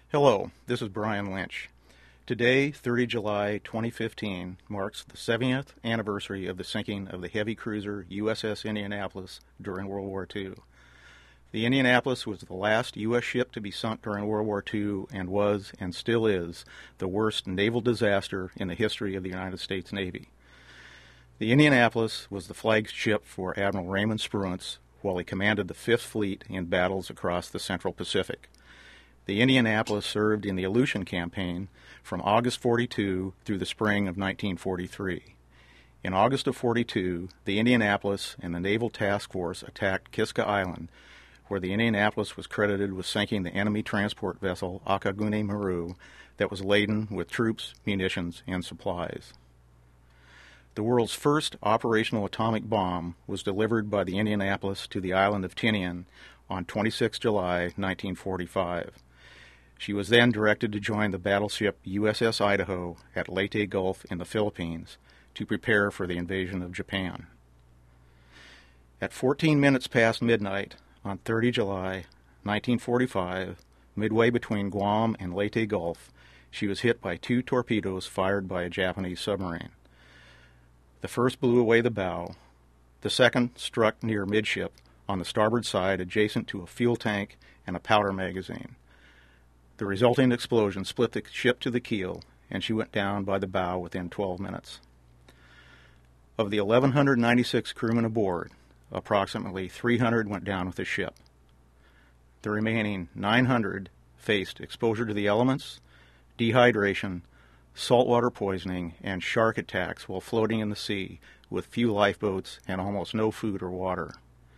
Hello, this is Brian Lynch. Today, 30 July 2015, marks the 70th anniversary of the sinking of the heavy cruiser USS Indianapolis during World War II. The Indianapolis was the last U.S. ship to be sunk during World War II and was, and still is, the worst naval disaster in the history of the United States Navy. The Indianapolis was the flagship for Admiral Raymond Spruance while he commanded the Fifth Fleet in battles across the Central Pacific. The Indianapolis served in the Aleutian Campaign from August 42 through the spring of 1943. In August of 42, the Indianapolis and the Naval Task Force attacked Kiska Island, where the Indianapolis was credited with sinking the enemy transport vessel Akagune Maru that was laden with troops, munitions, and supplies. The world's first operational atomic bomb was delivered by the Indianapolis to the island of Tinian on 26 July 1945. She was then directed to join the battleship USS Idaho at Leyte Gulf in the Philippines to prepare for the invasion of Japan. At 14 minutes past midnight on 30 July 1945, midway between Guam and Leyte Gulf, she was hit by two torpedoes fired by a Japanese submarine. The first blew away the bow. The second struck near midship on the starboard side adjacent to a fuel tank and a powder magazine. The resulting explosion split the ship to the keel, and she went down by the bow within 12 minutes. Of the 1,196 crewmen aboard, approximately 300 went down with the ship. The remaining 900 faced exposure to the elements, dehydration, saltwater poisoning, and shark attacks while floating in the sea with few lifeboats and almost no food or water.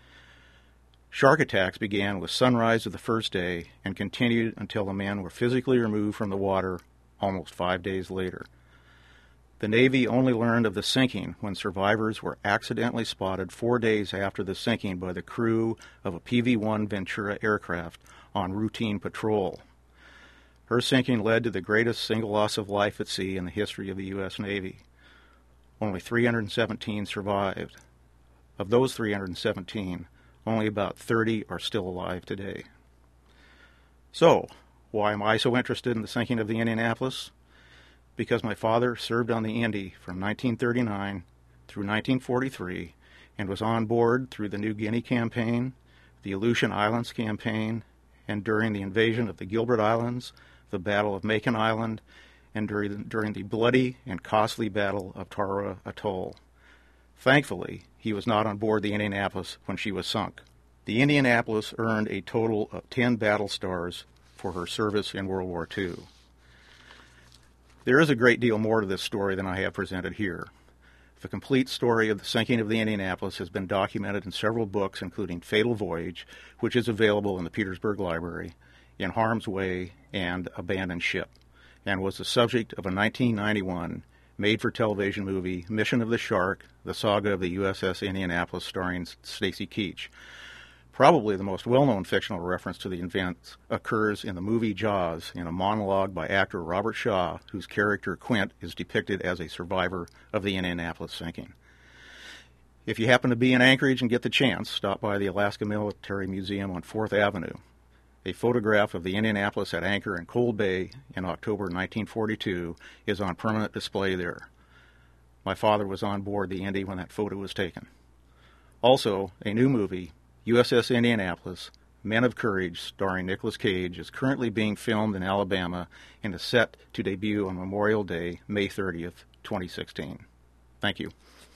Shark attacks began with sunrise of the first day and continued until the men were physically removed from the water almost 5 days later. The Navy only learned of the sinking when survivors were accidentally spotted 4 days after the sinking by the crew of a PV-1 Ventura aircraft on routine patrol. Her sinking led to the greatest single loss of life at sea in the history of the U.S. Navy. Only 317 survived. Of those 317, only about 30 are still alive today. So, why am I so interested in the sinking of the Indianapolis? Because my father served on the Indy from 1939 through 1943 and was on board through the New Guinea campaign, the Aleutian Islands campaign, and during the invasion of the Gilbert Islands, the Battle of Makin Island, and during the bloody and costly Battle of Tarawa Atoll. Thankfully, he was not on board the Indianapolis when she was sunk. The Indianapolis earned a total of 10 battle stars for her service in World War II. There is a great deal more to this story than I have presented here. The complete story of the sinking of the Indianapolis has been documented in several books, including Fatal Voyage, which is available in the Petersburg Library, In Harm's Way, and Abandoned Ship, and was the subject of a 1991 made-for-television movie, Mission of the Shark, the saga of the USS Indianapolis, starring Stacy Keach. Probably the most well-known fictional reference to the events occurs in the movie Jaws in a monologue by actor Robert Shaw, whose character Quint is depicted as a survivor of the Indianapolis sinking. If you happen to be in Anchorage and get the chance, stop by the Alaska Military Museum on 4th Avenue. A photograph of the Indianapolis at anchor in Cold Bay in October 1942 is on permanent display there. My father was on board the Indy when that photo was taken. Also, a new movie, USS Indianapolis, Men of Courage, starring Nicolas Cage, is currently being filmed in Alabama and is set to debut on Memorial Day, May 30th, 2016. Thank you.